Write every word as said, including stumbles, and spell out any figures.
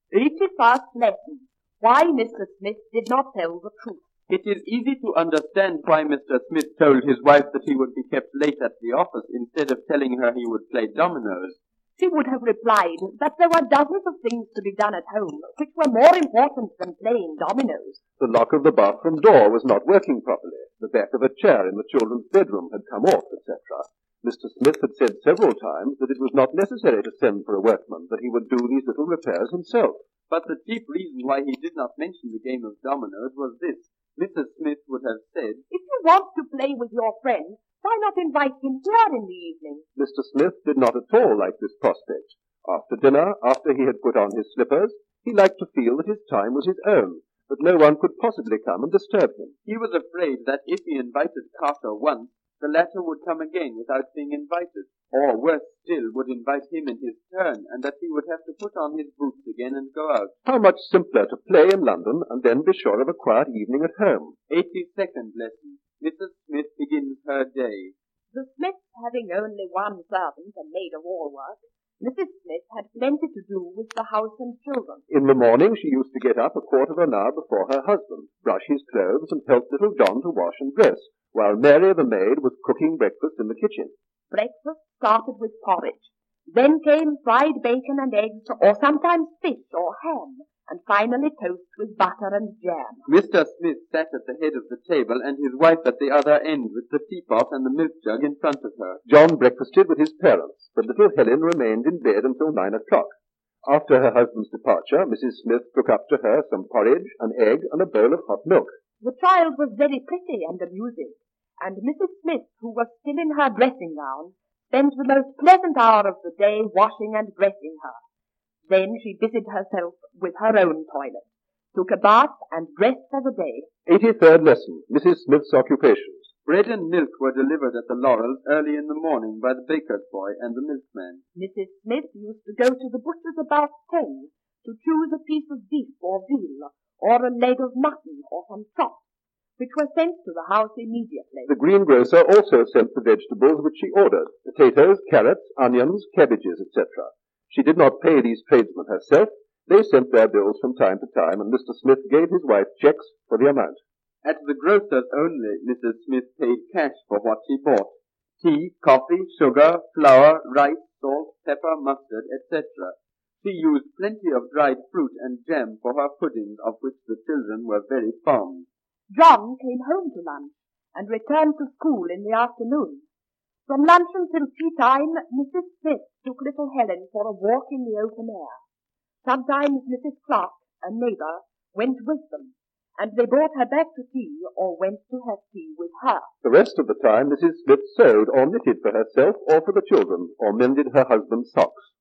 eighty-first lesson. Why Mister Smith did not tell the truth. It is easy to understand why Mister Smith told his wife that he would be kept late at the office instead of telling her he would play dominoes. She would have replied that there were dozens of things to be done at home which were more important than playing dominoes. The lock of the bathroom door was not working properly. The back of a chair in the children's bedroom had come off, et cetera. Mister Smith had said several times that it was not necessary to send for a workman, that he would do these little repairs himself. But the chief reason why he did not mention the game of dominoes was this. Missus Smith would have said, "If you want to play with your friend, why not invite him here in the evening?" Mister Smith did not at all like this prospect. After dinner, after he had put on his slippers, he liked to feel that his time was his own, that no one could possibly come and disturb him. He was afraid that if he invited Carter once, the latter would come again without being invited, or worse still, would invite him in his turn, and that he would have to put on his boots again and go out. How much simpler to play in London and then be sure of a quiet evening at home. eighty-second lesson. Missus Smith begins her day. The Smiths having only one servant, a maid of all work, Missus Smith had plenty to do with the house and children. In the morning she used to get up a quarter of an hour before her husband, brush his clothes, and help little John to wash and dress, while Mary the maid was cooking breakfast in the kitchen. Breakfast started with porridge. Then came fried bacon and eggs, or sometimes fish or ham, and finally toast with butter and jam. Mister Smith sat at the head of the table, and his wife at the other end, with the teapot and the milk jug in front of her. John breakfasted with his parents, but little Helen remained in bed until nine o'clock. After her husband's departure, Missus Smith took up to her some porridge, an egg, and a bowl of hot milk. The child was very pretty and amusing, and Missus Smith, who was still in her dressing gown, spent the most pleasant hour of the day washing and dressing her. Then she busied herself with her own toilet, took a bath, and dressed for the day. eighty-third lesson. Missus Smith's occupations. Bread and milk were delivered at the Laurels early in the morning by the baker's boy and the milkman. Missus Smith used to go to the butcher's about ten to choose a piece of beef or veal, or a leg of mutton or some chops, which were sent to the house immediately. The greengrocer also sent the vegetables which she ordered, potatoes, carrots, onions, cabbages, et cetera. She did not pay these tradesmen herself. They sent their bills from time to time, and Mister Smith gave his wife checks for the amount. At the grocer's only, Missus Smith paid cash for what she bought. Tea, coffee, sugar, flour, rice, salt, pepper, mustard, et cetera. She used plenty of dried fruit and jam for her puddings, of which the children were very fond. John came home to lunch, and returned to school in the afternoon. From lunch until tea time, Missus Smith took little Helen for a walk in the open air. Sometimes Missus Clark, a neighbor, went with them, and they brought her back to tea or went to have tea with her. The rest of the time Missus Smith sewed or knitted for herself or for the children, or mended her husband's socks.